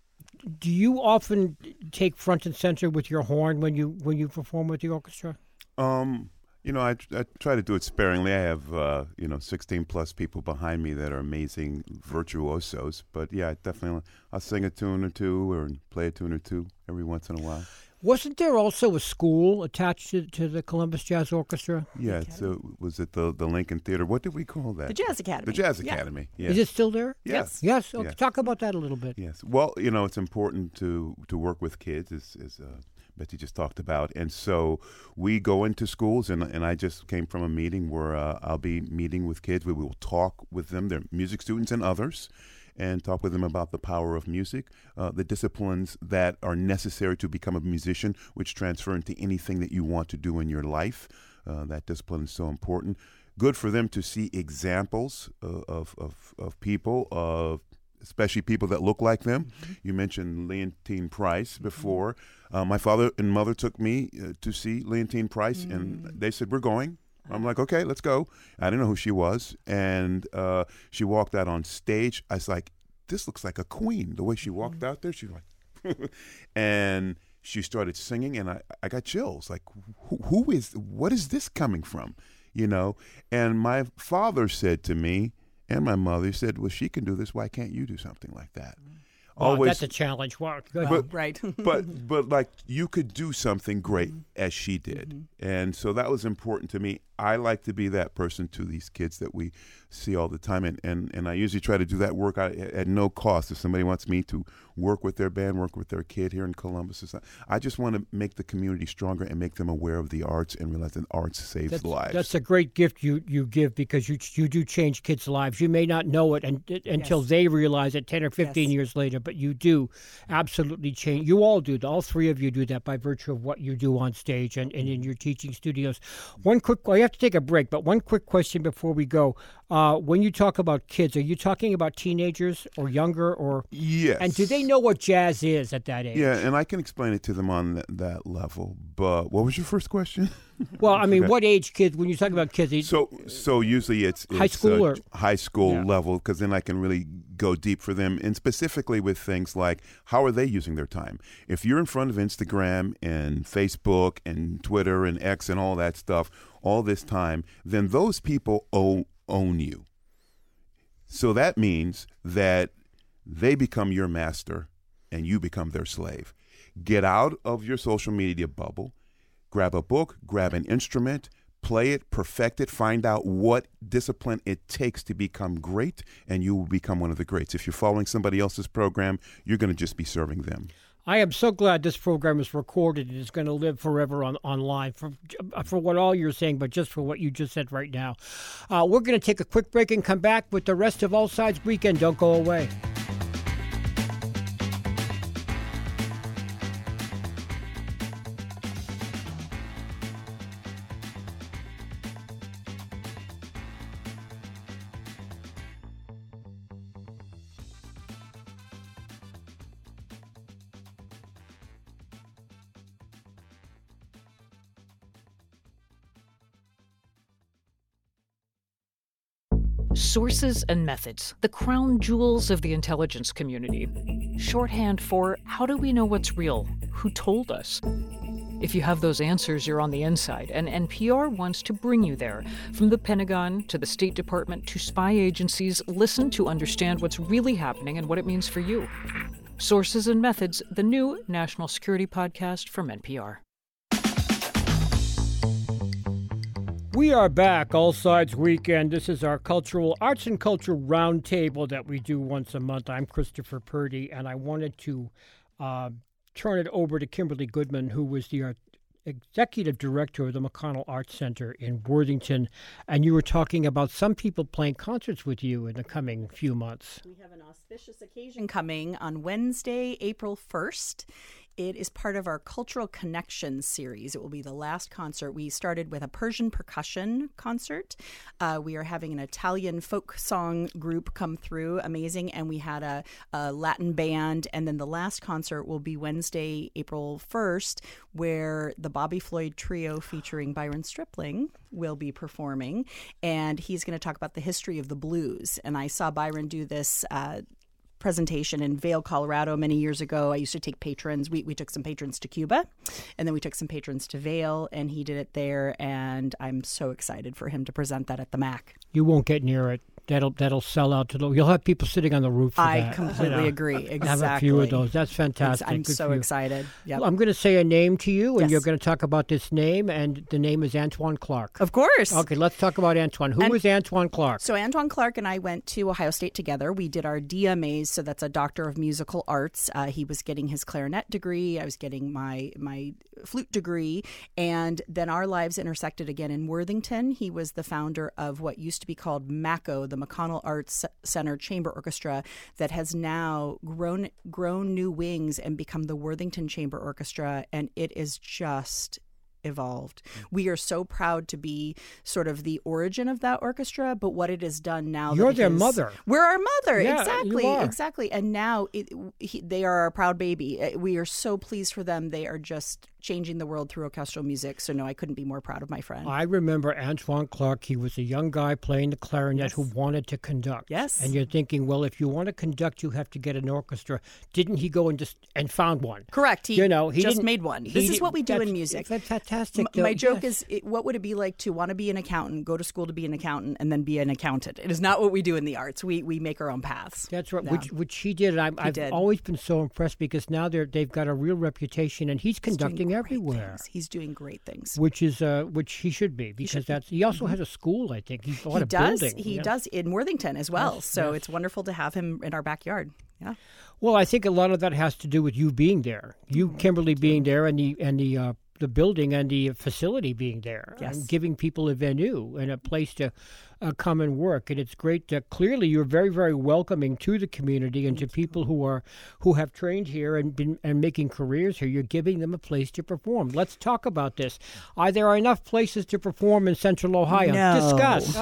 do you often take front and center with your horn when you when you perform with the orchestra? Um, you know, I, I try to do it sparingly. I have, uh, you know, sixteen plus people behind me that are amazing virtuosos. But yeah, I definitely, I'll sing a tune or two or play a tune or two every once in a while. Wasn't there also a school attached to, to the Columbus Jazz Orchestra? Yeah, so was it the the Lincoln Theater? What did we call that? The Jazz Academy. The Jazz Yeah. Academy. Yeah. Is it still there? Yes. Yes. Okay. Yes. Talk about that a little bit. Yes. Well, you know, it's important to to work with kids, as, as uh, Betsy just talked about. And so we go into schools, and, and I just came from a meeting where uh, I'll be meeting with kids. We will talk with them, they're music students and others, and talk with them about the power of music, uh, the disciplines that are necessary to become a musician, which transfer into anything that you want to do in your life. Uh, that discipline is so important. Good for them to see examples uh, of, of, of people, of especially people that look like them. Mm-hmm. You mentioned Leontine Price before. Mm-hmm. Uh, my father and mother took me uh, to see Leontine Price, mm-hmm. and they said, we're going. I'm like, okay, let's go. I didn't know who she was. And uh, she walked out on stage. I was like, this looks like a queen. The way she walked mm-hmm. out there, she was like, and she started singing, and I, I got chills. Like, who, who is, what is this coming from? You know? And my father said to me, and my mother said, well, she can do this. Why can't you do something like that? Well, Always, that's a challenge. Wow, good. Well, But- right. but but like you could do something great Mm-hmm. as she did, and so that was important to me. I like to be that person to these kids that we see all the time, and and, and I usually try to do that work at, at no cost. If somebody wants me to work with their band, work with their kid here in Columbus, it's not, I just want to make the community stronger and make them aware of the arts and realize that arts saves That's, lives. that's a great gift you, you give because you you do change kids' lives. You may not know it and, until Yes. they realize it ten or fifteen Yes. years later, but you do absolutely change. You all do. All three of you do that by virtue of what you do on stage and, and in your teaching studios. One quick, well, you have to take a break, but one quick question before we go. Uh, when you talk about kids, are you talking about teenagers or younger? or yes. And do they know what jazz is at that age? Yeah, and I can explain it to them on that, that level. But what was your first question? Well, I mean, Okay. what age kids, when you talk about kids, they- So, so usually it's, High it's, school uh, or- high school Yeah. level, because then I can really go deep for them, and specifically with things like how are they using their time. If you're in front of Instagram and Facebook and Twitter and X and all that stuff all this time, then those people own own you. So that means that they become your master and you become their slave. Get out of your social media bubble. Grab a book, grab an instrument, play it, perfect it, find out what discipline it takes to become great, and you will become one of the greats. If you're following somebody else's program, you're going to just be serving them. I am so glad this program is recorded and is going to live forever on online for for what all you're saying, but just for what you just said right now. Uh, we're going to take a quick break and come back with the rest of All Sides Weekend. Don't go away. Sources and methods, the crown jewels of the intelligence community. Shorthand for how do we know what's real? Who told us? If you have those answers, you're on the inside, and N P R wants to bring you there. From the Pentagon to the State Department to spy agencies, listen to understand what's really happening and what it means for you. Sources and Methods, the new national security podcast from N P R. We are back, All Sides Weekend. This is our cultural arts and culture roundtable that we do once a month. I'm Christopher Purdy, and I wanted to uh, turn it over to Kimberly Goodman, who was the art- executive director of the McConnell Arts Center in Worthington. And you were talking about some people playing concerts with you in the coming few months. We have an auspicious occasion coming on Wednesday, April first. It is part of our Cultural Connections series. It will be the last concert. We started with a Persian percussion concert. Uh, we are having an Italian folk song group come through, amazing, and we had a, a Latin band. And then the last concert will be Wednesday, April first, where the Bobby Floyd Trio featuring Byron Stripling will be performing. And he's going to talk about the history of the blues. And I saw Byron do this uh presentation in Vail, Colorado many years ago. I used to take patrons. We, we took some patrons to Cuba, and then we took some patrons to Vail, and he did it there, and I'm so excited for him to present that at the M A C. You won't get near it. That'll that'll sell out to the. You'll have people sitting on the roof. For I that, completely you know. agree. Exactly. Have a few of those. That's fantastic. I'm Good so for you. excited. Yep. Well, I'm going to say a name to you, and Yes. you're going to talk about this name, and the name is Antoine Clark. Of course. Okay, let's talk about Antoine. Who And- is Antoine Clark? So Antoine Clark and I went to Ohio State together. We did our D M As, so that's a Doctor of Musical Arts. Uh, he was getting his clarinet degree. I was getting my my flute degree, and then our lives intersected again in Worthington. He was the founder of what used to be called MACO, the McConnell Arts Center Chamber Orchestra, that has now grown grown new wings and become the Worthington Chamber Orchestra, and it is just evolved. We are so proud to be sort of the origin of that orchestra, but what it has done now. You're that it their is- mother. We're our mother. Yeah, exactly. you are. Exactly. And now it, he, they are our proud baby. Uh, We are so pleased for them. They are just changing the world through orchestral music. So no, I couldn't be more proud of my friend. I remember Antoine Clark. He was a young guy playing the clarinet Yes. who wanted to conduct. Yes. And you're thinking, well, if you want to conduct, you have to get an orchestra. Didn't he go and just and found one? Correct. He You know, he just didn't- made one. he This is didn't- what we do that's- in music. That's fantastic. M- though. My joke Yes. is, it, what would it be like to want to be an accountant, go to school to be an accountant, and then be an accountant? It is not what we do in the arts. We we make our own paths. That's right, Yeah. which which he did. And I, I've did. always been so impressed because now they're they've got a real reputation, and he's He's doing conducting great everywhere, things. He's doing great things. which is uh, which he should be because should be. that's he also has a school. I think he bought He a does. building. He yeah. does in Worthington as well. Yes, so yes. it's wonderful to have him in our backyard. Yeah. Well, I think a lot of that has to do with you being there, you Mm-hmm. Kimberly being there, and the and the uh, the building and the facility being there, Yes. and giving people a venue and a place to uh, come and work. And it's great that clearly you're very, very welcoming to the community and to people who are who have trained here and been and making careers here. You're giving them a place to perform. Let's talk about this. Are there enough places to perform in Central Ohio? No. Discuss.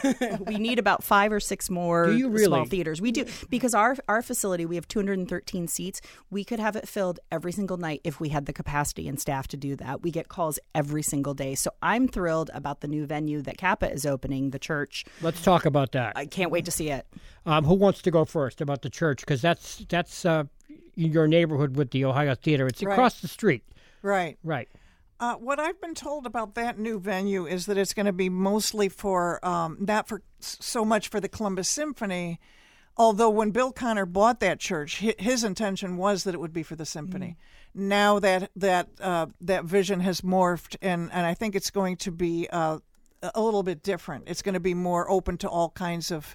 We need about five or six more Do you really? small theaters. We do, because our our facility, we have two hundred thirteen seats. We could have it filled every single night if we had the capacity and staff to do that. We get calls every single day. So I'm thrilled about the new venue that Kappa is opening, the church. Let's talk about that. I can't wait to see it. Um, who wants to go first about the church? Because that's that's uh, your neighborhood with the Ohio Theater. It's Right. across the street. Right. Right. Uh, what I've been told about that new venue is that it's going to be mostly for, um, not for so much for the Columbus Symphony, although when Bill Connor bought that church, hi- his intention was that it would be for the symphony. Mm-hmm. Now that that uh, that vision has morphed, and, and I think it's going to be uh, a little bit different. It's going to be more open to all kinds of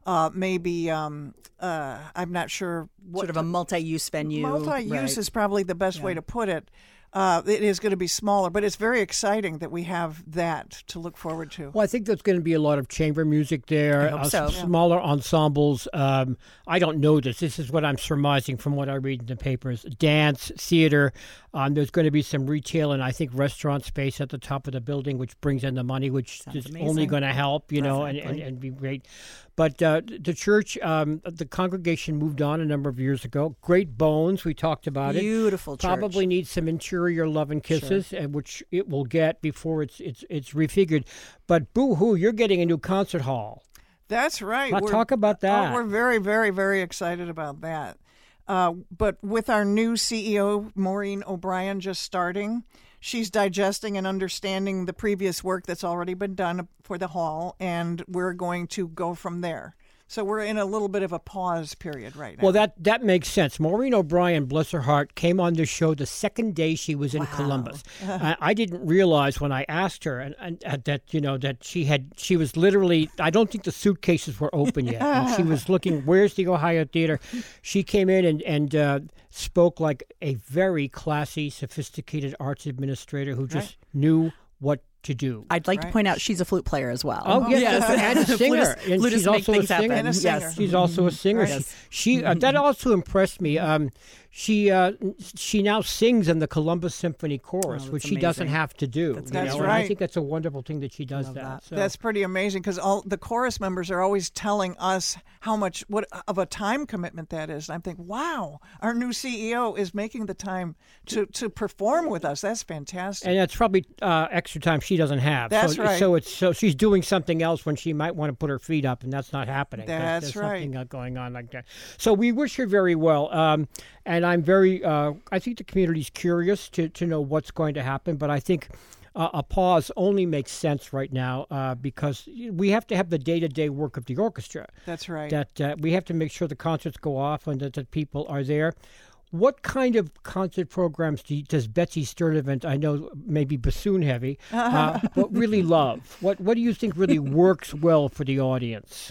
uh, maybe um, uh, I'm not sure what Sort of a multi-use venue. multi-use right. is probably the best way Yeah. to put it. Uh, it is going to be smaller, but it's very exciting that we have that to look forward to. Well, I think there's going to be a lot of chamber music there, I hope uh, so. s- Yeah. smaller ensembles. Um, I don't know this. This is what I'm surmising from what I read in the papers. Dance, theater. Um, there's going to be some retail and I think restaurant space at the top of the building, which brings in the money, which Sounds is only amazing. going to help, you know, and, and, Exactly. and be great. But uh, the church, um, the congregation moved on a number of years ago. Great bones. We talked about it. Beautiful church. Probably needs some interior love and kisses, and which it will get before it's it's it's refigured. But boo-hoo, you're getting a new concert hall. That's right. Let's We're- talk about that. Oh, we're very, very, very excited about that. Uh, but with our new C E O, Maureen O'Brien, just starting, she's digesting and understanding the previous work that's already been done for the hall, and we're going to go from there. So we're in a little bit of a pause period right now. Well, that that makes sense. Maureen O'Brien, bless her heart, came on the show the second day she was in Columbus. I, I didn't realize when I asked her and, and uh, that you know that she had she was literally. I don't think the suitcases were open yet, and she was looking. Where's the Ohio Theater? She came in and and uh, spoke like a very classy, sophisticated arts administrator who just knew what to do. I'd like to Right. point out she's a flute player as well. Oh, yes, and a singer. Flutists- And flutists she's make also things a singer. happen. And a singer. Yes. She's also a singer. Right. She, she uh, that also impressed me. Um, she uh, she now sings in the Columbus Symphony Chorus, Oh, which that's she doesn't amazing. have to do. That's you That's know, and I right. think that's a wonderful thing that she does Love that. that. So- That's pretty amazing because all the chorus members are always telling us how much what of a time commitment that is. And I'm thinking, wow, our new C E O is making the time to, to perform with us. That's fantastic. and that's probably uh, extra time she doesn't have. That's so, right. So it's so she's doing something else when she might want to put her feet up, and that's not happening. There- That's There's right. something uh, going on like that. So we wish her very well, um, and I'm very. Uh, I think the community's curious to to know what's going to happen, but I think. Uh, a pause only makes sense right now uh, because we have to have the day-to-day work of the orchestra. That's right. That uh, we have to make sure the concerts go off and that the people are there. What kind of concert programs do you, does Betsy Sturdivant, I know maybe bassoon heavy, uh, but really love? What What do you think really works well for the audience?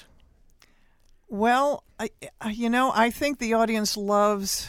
Well, I, I- you know, I think the audience loves.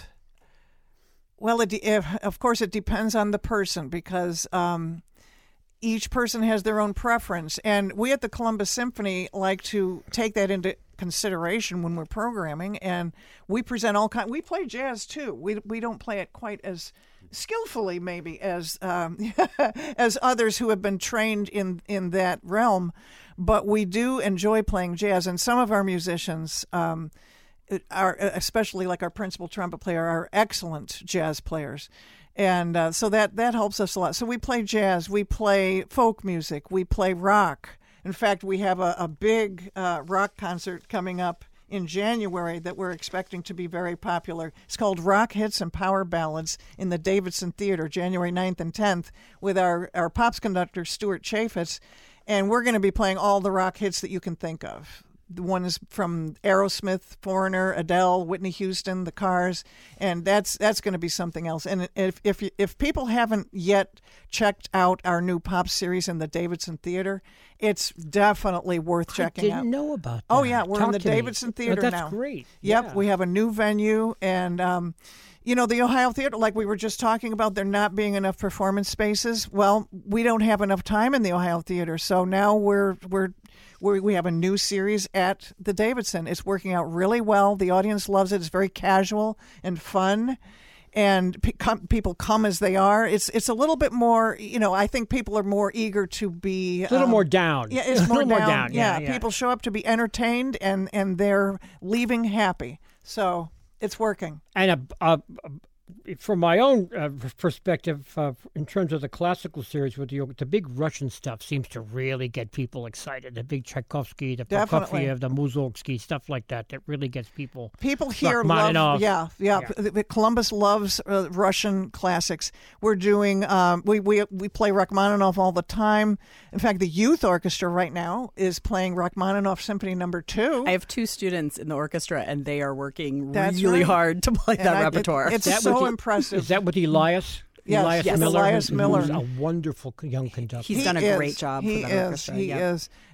Well, it, de- if, of course, it depends on the person because um, each person has their own preference, and we at the Columbus Symphony like to take that into consideration when we're programming, and we present all kind. We play jazz too. We we don't play it quite as skillfully, maybe as um, as others who have been trained in in that realm, but we do enjoy playing jazz, and some of our musicians. Um, Our, especially like our principal trumpet player, are excellent jazz players, and uh, so that that helps us a lot. So we play jazz, we play folk music, we play rock. In fact, we have a, a big uh, rock concert coming up in January that we're expecting to be very popular. It's called Rock Hits and Power Ballads in the Davidson Theater, January ninth and tenth, with our, our pops conductor, Stuart Chaffetz, and we're going to be playing all the rock hits that you can think of. The one is from Aerosmith, Foreigner, Adele, Whitney Houston, The Cars, and that's that's going to be something else. And if if if people haven't yet checked out our new pop series in the Davidson Theater, it's definitely worth checking I didn't out. know about that. Oh yeah, we're Talk in the to me. Davidson Theater oh, that's now. great. Yep, Yeah. we have a new venue, and um, you know the Ohio Theater, like we were just talking about, there not being enough performance spaces. Well, we don't have enough time in the Ohio Theater, so now we're we're. We we have a new series at the Davidson. It's working out really well. The audience loves it. It's very casual and fun, and pe- com- people come as they are. It's it's a little bit more. You know, I think people are more eager to be A little um, more down. Yeah, it's a more little down. more down. Yeah, yeah. people show up to be entertained, and and they're leaving happy. So it's working. And a, a, a, from my own uh, perspective, uh, in terms of the classical series, with the the big Russian stuff seems to really get people excited. The big Tchaikovsky, the Definitely. Prokofiev, the Mussorgsky, stuff like that, that really gets people. People here Rachmaninoff. love, yeah, yeah. Yeah. P- the- Columbus loves uh, Russian classics. We're doing, um, we we we play Rachmaninoff all the time. In fact, the youth orchestra right now is playing Rachmaninoff Symphony Number Two. I have two students in the orchestra, and they are working That's really right. hard to play And that I- it- repertoire. it's That so with the- impressive. Is that with Elias? Yes, Elias yes, Miller, Elias who's, Miller. who's a wonderful young conductor. He's He done a is. great job He for that is. orchestra. He yeah. is.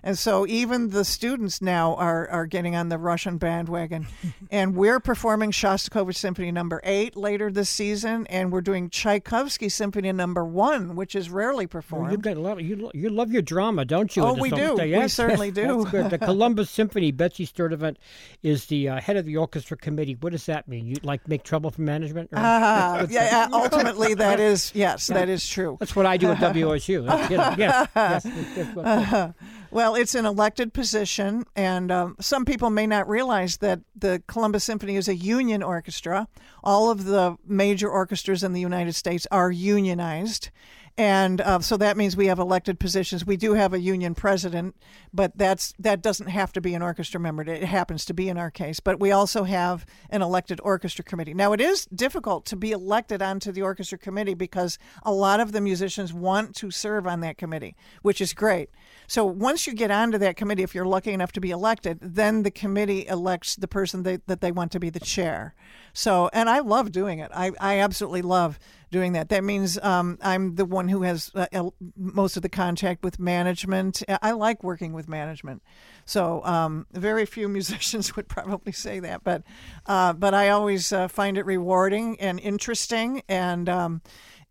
And so even the students now are, are getting on the Russian bandwagon. And we're performing Shostakovich Symphony Number eight later this season, and we're doing Tchaikovsky Symphony Number one, which is rarely performed. Well, you've got a lot of, you, you love your drama, don't you? Oh, we do. Yes, we certainly yes, do. That's good. The Columbus Symphony, Betsy Sturdivant is the uh, head of the orchestra committee. What does that mean? You like make trouble for management? Or? Uh, yeah, ultimately that is, yes, Yeah. that is true. That's what I do at W S U. That's, you know, yes, yes, yes, Uh, well, it's an elected position, and um, some people may not realize that the Columbus Symphony is a union orchestra. All of the major orchestras in the United States are unionized. And uh, so that means we have elected positions. We do have a union president, but that's that doesn't have to be an orchestra member. It happens to be in our case. But we also have an elected orchestra committee. Now, it is difficult to be elected onto the orchestra committee because a lot of the musicians want to serve on that committee, which is great. So once you get onto that committee, if you're lucky enough to be elected, then the committee elects the person they, that they want to be the chair. So, and I love doing it. I, I absolutely love doing that. That means um, I'm the one who has uh, most of the contact with management. I like working with management. So um, very few musicians would probably say that, but uh, but I always uh, find it rewarding and interesting. And um,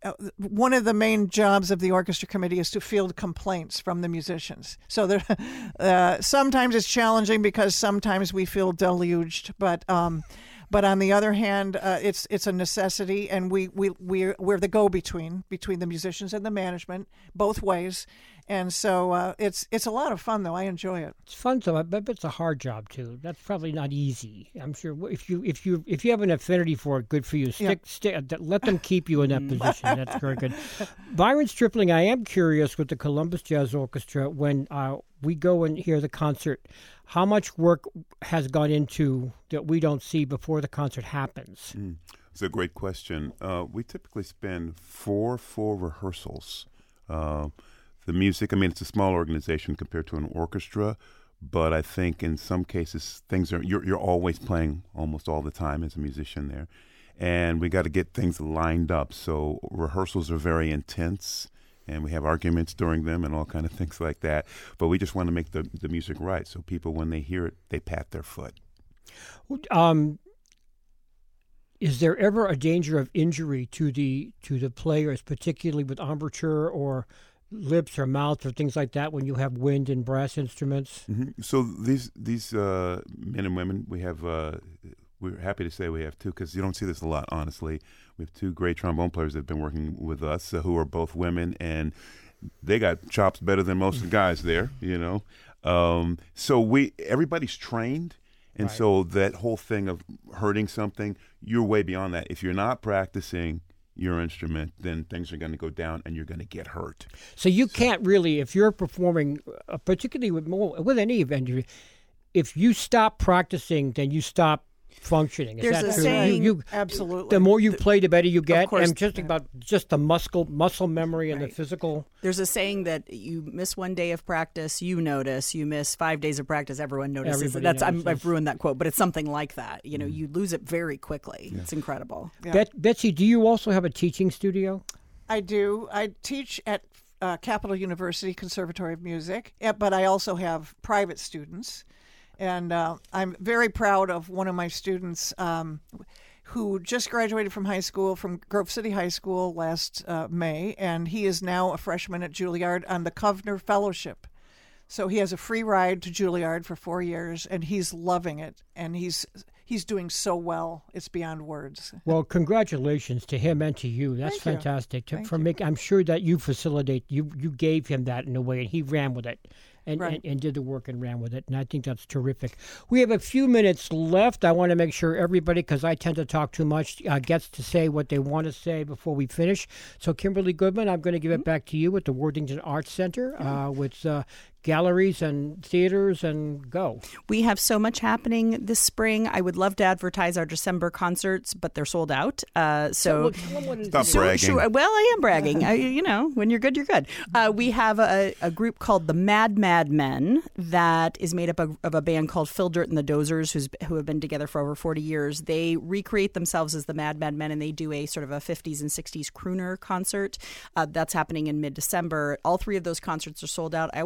one of the main jobs of the orchestra committee is to field complaints from the musicians. So there, uh, sometimes it's challenging because sometimes we feel deluged, but. Um, But on the other hand, uh, it's it's a necessity, and we we we're, we're the go-between between the musicians and the management, both ways, and so uh, it's it's a lot of fun though. I enjoy it. It's fun, though, but it's a hard job too. That's probably not easy. I'm sure if you if you if you have an affinity for it, good for you. Stick, yeah. stick let them keep you in that position. That's very good. Byron Stripling, I am curious with the Columbus Jazz Orchestra when uh, we go and hear the concert. How much work has gone into that we don't see before the concert happens? Mm. It's a great question. Uh, we typically spend four full rehearsals. Uh, the music, I mean, it's a small organization compared to an orchestra, but I think in some cases things are, you're, you're always playing almost all the time as a musician there. And we got to get things lined up. So rehearsals are very intense. And we have arguments during them and all kind of things like that. But we just want to make the, the music right. So people, when they hear it, they pat their foot. Um, is there ever a danger of injury to the to the players, particularly with embouchure or lips or mouth or things like that when you have wind and brass instruments? Mm-hmm. So these these uh, men and women, we have... Uh, we're happy to say we have two, because you don't see this a lot, honestly. We have two great trombone players that have been working with us uh, who are both women, and they got chops better than most of the guys there, you know. Um, so we everybody's trained, and right. so that whole thing of hurting something, you're way beyond that. If you're not practicing your instrument, then things are going to go down and you're going to get hurt. So you can't really, if you're performing, uh, particularly with, with any event, if you stop practicing, then you stop functioning. Is There's that a true? saying, you, you, absolutely. The more you play, the better you get. course. And just about just the muscle muscle memory and Right. the physical. There's a saying that you miss one day of practice, you notice. You miss five days of practice, everyone notices. Everybody That's I'm, notices. I've ruined that quote, but it's something like that. You know, you lose it very quickly. It's incredible. Yeah. Bet, Betsy, do you also have a teaching studio? I do. I teach at uh, Capital University Conservatory of Music, yeah, but I also have private students. And uh, I'm very proud of one of my students um, who just graduated from high school, from Grove City High School last uh, May, and he is now a freshman at Juilliard on the Kovner Fellowship. So he has a free ride to Juilliard for four years, and he's loving it, and he's he's doing so well. It's beyond words. Well, congratulations to him and to you. That's Thank you. fantastic. To, Thank for you. make, I'm sure that you facilitate, you, you gave him that in a way, and he ran with it. And, Right. and, and did the work and ran with it. And I think that's terrific. We have a few minutes left. I want to make sure everybody, because I tend to talk too much, uh, gets to say what they want to say before we finish. So, Kimberly Goodman, I'm going to give it back to you at the Worthington Arts Center uh, with uh, galleries and theaters and go. We have so much happening this spring. I would love to advertise our December concerts, but they're sold out. Uh, so, Stop so- bragging. sure- well, I am bragging. I, you know, when you're good, you're good. Uh, we have a, a group called the Mad Mad Men that is made up of, of a band called Phil Dirt and the Dozers, who's who have been together for over forty years. They recreate themselves as the Mad Mad Men, and they do a sort of a fifties and sixties crooner concert. Uh, that's happening in mid-December. All three of those concerts are sold out. I always tell people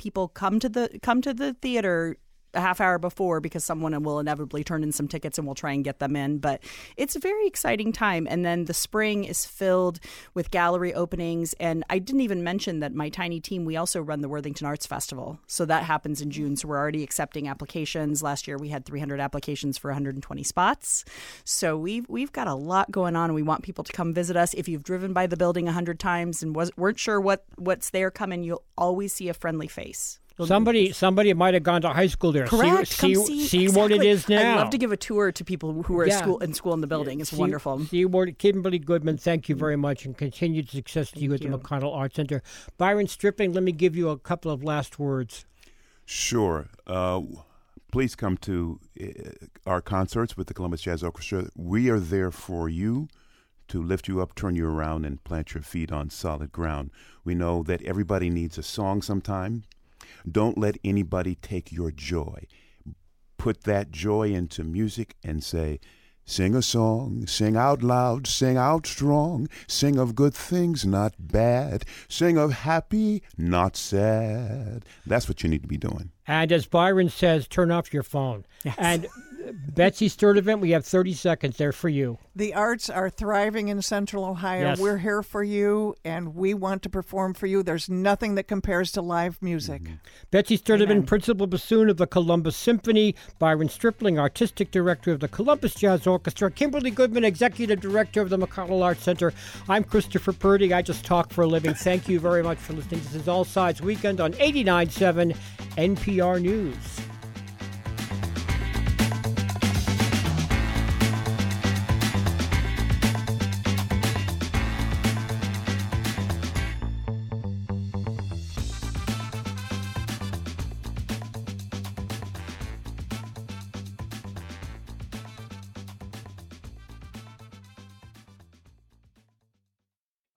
people come to the come to the theater a half hour before, because someone will inevitably turn in some tickets and we'll try and get them in. But it's a very exciting time. And then the spring is filled with gallery openings. And I didn't even mention that my tiny team, we also run the Worthington Arts Festival. So that happens in June. So we're already accepting applications. Last year we had three hundred applications for one hundred twenty spots. So we've, we've got a lot going on, and we want people to come visit us. If you've driven by the building one hundred times and was, weren't sure what, what's there coming, you'll always see a friendly face. Somebody somebody might have gone to high school there. Correct. See, Come see, see, see exactly. what it is now. I'd love to give a tour to people who are Yeah. school, in school in the building. It's see, wonderful. See what, Kimberly Goodman, thank you very much, and continued success to you at you. the McConnell Arts Center. Byron Stripling, let me give you a couple of last words. Sure. Uh, please come to uh, our concerts with the Columbus Jazz Orchestra. We are there for you, to lift you up, turn you around, and plant your feet on solid ground. We know that everybody needs a song sometime. Don't let anybody take your joy. Put that joy into music and say, sing a song, sing out loud, sing out strong, sing of good things, not bad, sing of happy, not sad. That's what you need to be doing. And as Byron says, turn off your phone. Yes. And Betsy Sturdivant, we have thirty seconds there for you. The arts are thriving in Central Ohio. Yes. We're here for you, and we want to perform for you. There's nothing that compares to live music. Mm-hmm. Betsy Sturdivant, Amen. Principal Bassoon of the Columbus Symphony. Byron Stripling, Artistic Director of the Columbus Jazz Orchestra. Kimberly Goodman, Executive Director of the McConnell Arts Center. I'm Christopher Purdy. I just talk for a living. Thank you very much for listening. This is All Sides Weekend on eighty-nine point seven N P R News.